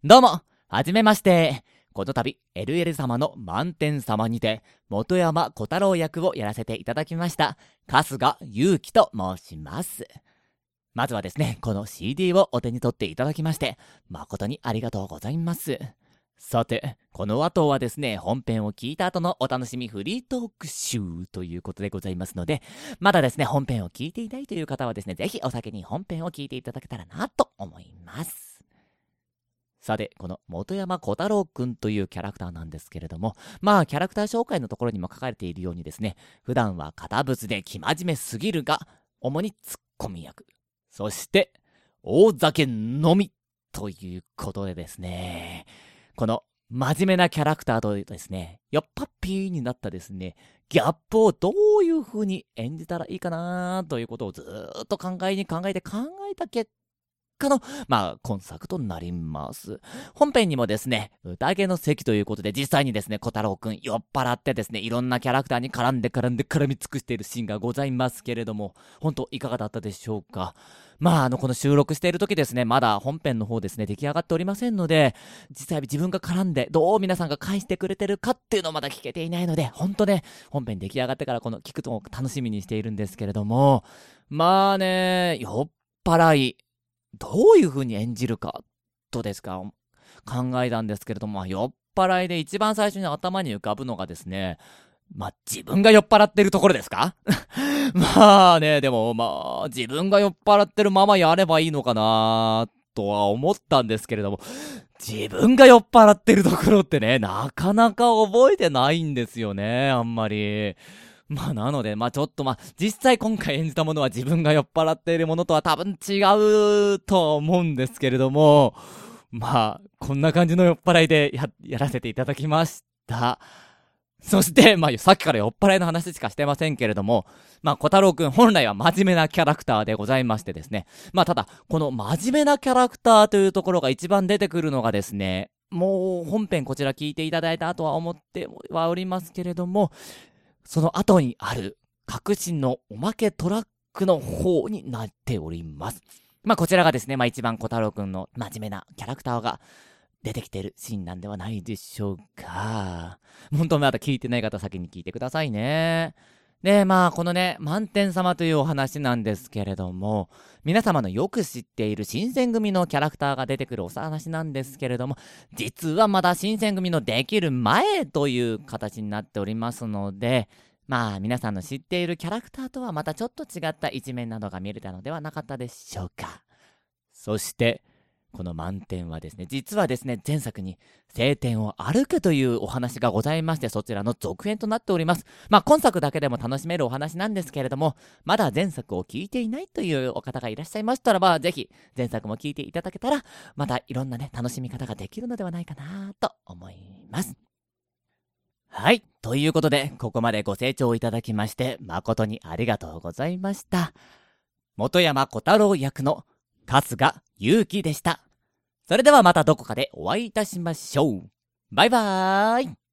どうも、はじめまして。この度、LL 様の満天様にて、本山小太郎役をやらせていただきました、春日祐希と申します。まずはですね、この CD をお手に取っていただきまして、誠にありがとうございます。さて、この後はですね、本編を聞いた後のお楽しみフリートーク集ということでございますので、まだですね、本編を聞いていないという方はですね、ぜひお先に本編を聞いていただけたらなと思います。さて、この本山小太郎くんというキャラクターなんですけれども、キャラクター紹介のところにも書かれているようにですね、普段は堅物で生真面目すぎるが、主にツッコミ役。そして、大酒のみということでですね、この真面目なキャラクターとですね、よっぱっぴーになったですね、ギャップをどういう風に演じたらいいかなということをずーっと考えた結の今作となります。本編にもですね、宴の席ということで実際にですね、小太郎くん酔っ払ってですね、いろんなキャラクターに絡み尽くしているシーンがございますけれども、本当いかがだったでしょうか。この収録している時ですね、まだ本編の方ですね、出来上がっておりませんので、実際自分が絡んでどう皆さんが返してくれてるかっていうのをまだ聞けていないので、本当ね、本編出来上がってからこの聞くと楽しみにしているんですけれども、酔っ払い、どういう風に演じるかとですか考えたんですけれども、酔っ払いで一番最初に頭に浮かぶのがですね、自分が酔っ払ってるところですかでも自分が酔っ払ってるままやればいいのかなとは思ったんですけれども、自分が酔っ払ってるところってね、なかなか覚えてないんですよね、あんまり。なので、実際今回演じたものは自分が酔っ払っているものとは多分違うとは思うんですけれども、こんな感じの酔っ払いでやらせていただきました。そして、さっきから酔っ払いの話しかしてませんけれども、小太郎くん本来は真面目なキャラクターでございましてですね、ただ、この真面目なキャラクターというところが一番出てくるのがですね、もう本編こちら聞いていただいた後は思ってはおりますけれども、その後にある革新のおまけトラックの方になっております。こちらがですね、一番小太郎くんの真面目なキャラクターが出てきているシーンなんではないでしょうか。本当まだ聞いてない方先に聞いてくださいね。で、このね、満天様というお話なんですけれども、皆様のよく知っている新選組のキャラクターが出てくるお話なんですけれども、実はまだ新選組のできる前という形になっておりますので、皆さんの知っているキャラクターとはまたちょっと違った一面などが見れたのではなかったでしょうか。そして、この満点はですね、実はですね、前作に晴天を歩くというお話がございまして、そちらの続編となっております。今作だけでも楽しめるお話なんですけれども、まだ前作を聞いていないというお方がいらっしゃいましたらぜひ前作も聞いていただけたら、またいろんなね、楽しみ方ができるのではないかなと思います。はい。ということで、ここまでご清聴いただきまして、誠にありがとうございました。本山小太郎役の春日祐希でした。それではまたどこかでお会いいたしましょう。バイバーイ。